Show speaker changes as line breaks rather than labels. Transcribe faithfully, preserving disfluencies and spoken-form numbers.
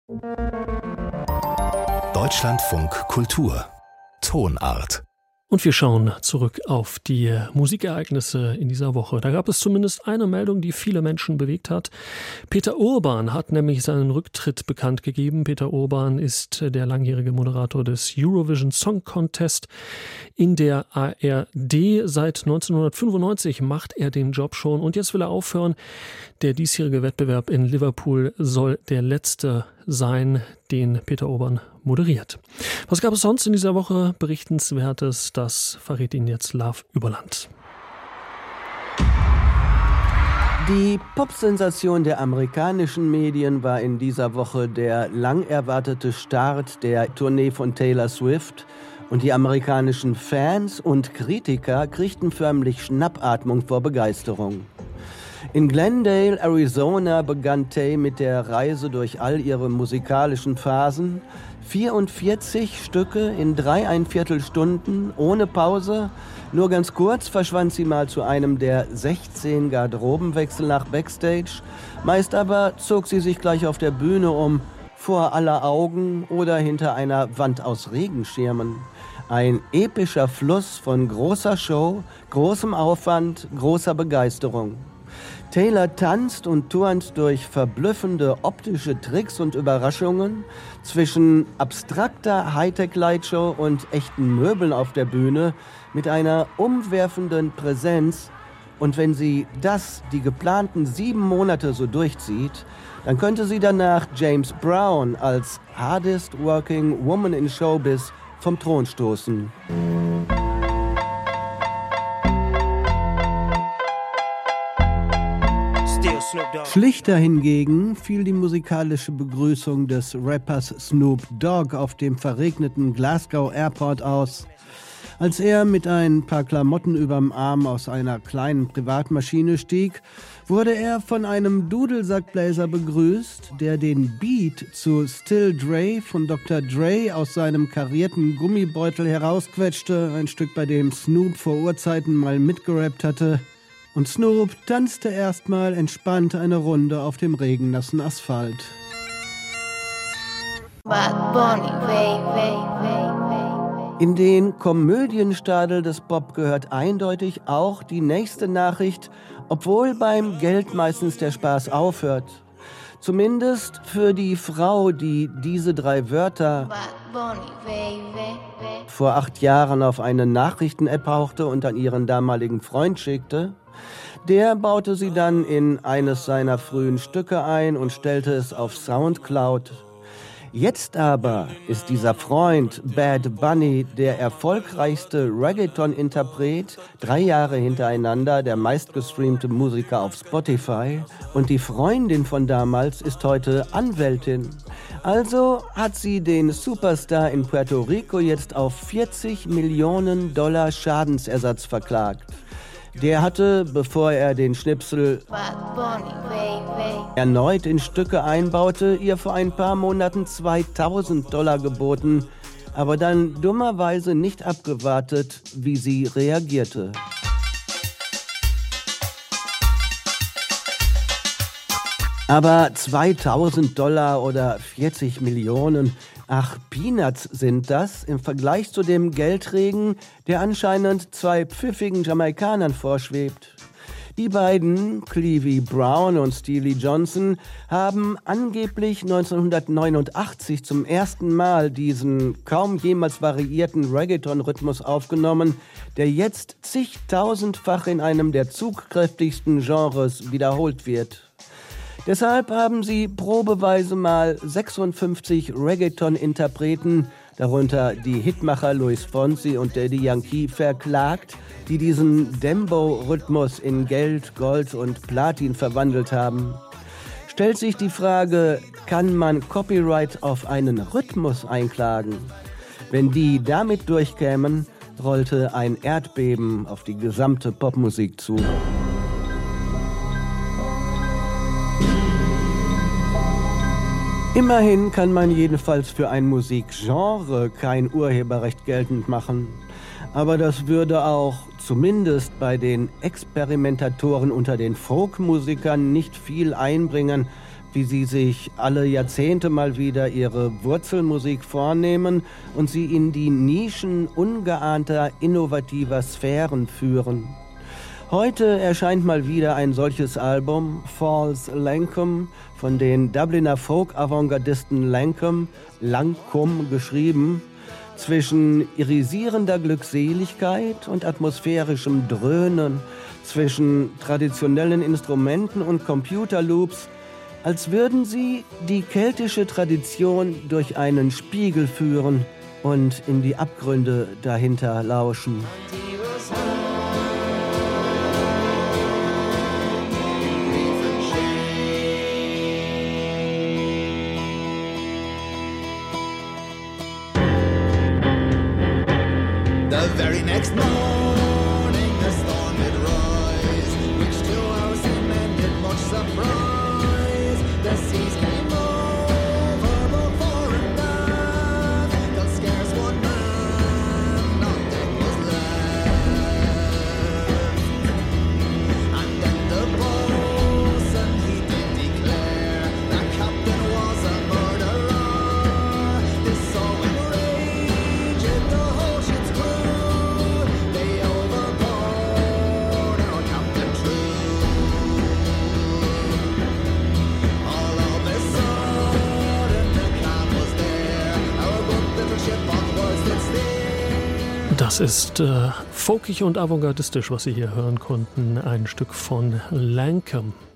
Deutschlandfunk Kultur Tonart.
Und wir schauen zurück auf die Musikereignisse in dieser Woche. Da gab es zumindest eine Meldung, die viele Menschen bewegt hat. Peter Urban hat nämlich seinen Rücktritt bekannt gegeben. Peter Urban ist der langjährige Moderator des Eurovision Song Contest in der A R D. Seit neunzehnhundertfünfundneunzig macht er den Job schon und jetzt will er aufhören. Der diesjährige Wettbewerb in Liverpool soll der letzte sein, den Peter Urban moderiert. Was gab es sonst in dieser Woche Berichtenswertes? Das verrät Ihnen jetzt Love Überland.
Die Popsensation der amerikanischen Medien war in dieser Woche der lang erwartete Start der Tournee von Taylor Swift. Und die amerikanischen Fans und Kritiker kriegten förmlich Schnappatmung vor Begeisterung. In Glendale, Arizona, begann Tay mit der Reise durch all ihre musikalischen Phasen. vierundvierzig Stücke in dreieinviertel Stunden, ohne Pause. Nur ganz kurz verschwand sie mal zu einem der sechzehn Garderobenwechsel nach Backstage. Meist aber zog sie sich gleich auf der Bühne um, vor aller Augen oder hinter einer Wand aus Regenschirmen. Ein epischer Fluss von großer Show, großem Aufwand, großer Begeisterung. Taylor tanzt und turnt durch verblüffende optische Tricks und Überraschungen zwischen abstrakter Hightech-Lightshow und echten Möbeln auf der Bühne mit einer umwerfenden Präsenz. Und wenn sie das die geplanten sieben Monate so durchzieht, dann könnte sie danach James Brown als hardest working woman in Showbiz vom Thron stoßen. Schlichter hingegen fiel die musikalische Begrüßung des Rappers Snoop Dogg auf dem verregneten Glasgow Airport aus. Als er mit ein paar Klamotten überm Arm aus einer kleinen Privatmaschine stieg, wurde er von einem Dudelsackbläser begrüßt, der den Beat zu Still Dre von Doktor Dre aus seinem karierten Gummibeutel herausquetschte, ein Stück, bei dem Snoop vor Urzeiten mal mitgerappt hatte. Und Snoop tanzte erstmal entspannt eine Runde auf dem regennassen Asphalt. In den Komödienstadel des Pop gehört eindeutig auch die nächste Nachricht, obwohl beim Geld meistens der Spaß aufhört. Zumindest für die Frau, die diese drei Wörter vor acht Jahren auf eine Nachrichten-App hauchte und an ihren damaligen Freund schickte. Der baute sie dann in eines seiner frühen Stücke ein und stellte es auf Soundcloud. Jetzt aber ist dieser Freund Bad Bunny der erfolgreichste Reggaeton-Interpret, drei Jahre hintereinander der meistgestreamte Musiker auf Spotify. Und die Freundin von damals ist heute Anwältin. Also hat sie den Superstar in Puerto Rico jetzt auf vierzig Millionen Dollar Schadensersatz verklagt. Der hatte, bevor er den Schnipsel erneut in Stücke einbaute, ihr vor ein paar Monaten zweitausend Dollar geboten, aber dann dummerweise nicht abgewartet, wie sie reagierte. Aber zweitausend Dollar oder vierzig Millionen, ach, Peanuts sind das im Vergleich zu dem Geldregen, der anscheinend zwei pfiffigen Jamaikanern vorschwebt. Die beiden, Clevie Brown und Steely Johnson, haben angeblich neunzehnhundertneunundachtzig zum ersten Mal diesen kaum jemals variierten Reggaeton-Rhythmus aufgenommen, der jetzt zigtausendfach in einem der zugkräftigsten Genres wiederholt wird. Deshalb haben sie probeweise mal sechsundfünfzig Reggaeton-Interpreten, darunter die Hitmacher Luis Fonsi und Daddy Yankee, verklagt, die diesen Dembow-Rhythmus in Geld, Gold und Platin verwandelt haben. Stellt sich die Frage, kann man Copyright auf einen Rhythmus einklagen? Wenn die damit durchkämen, rollte ein Erdbeben auf die gesamte Popmusik zu. Immerhin kann man jedenfalls für ein Musikgenre kein Urheberrecht geltend machen. Aber das würde auch, zumindest bei den Experimentatoren unter den Folkmusikern, nicht viel einbringen, wie sie sich alle Jahrzehnte mal wieder ihre Wurzelmusik vornehmen und sie in die Nischen ungeahnter, innovativer Sphären führen. Heute erscheint mal wieder ein solches Album, False Lankum, von den Dubliner Folk-Avantgardisten Lankum, Lankum geschrieben, zwischen irisierender Glückseligkeit und atmosphärischem Dröhnen, zwischen traditionellen Instrumenten und Computerloops, als würden sie die keltische Tradition durch einen Spiegel führen und in die Abgründe dahinter lauschen.
The very next morning the storm did rise, which to our seamen did much surprise. The seas came over both fore and aft, till scarce one man on deck was left. And then the boatswain he did declare that captain was a murderer. This saw enraged the whole ship's crew. They overboard our captain true. All of a sudden the calm was there. Our good little ship on board stood still.
Das ist äh, folkig und avantgardistisch, was Sie hier hören konnten. Ein Stück von Lankum.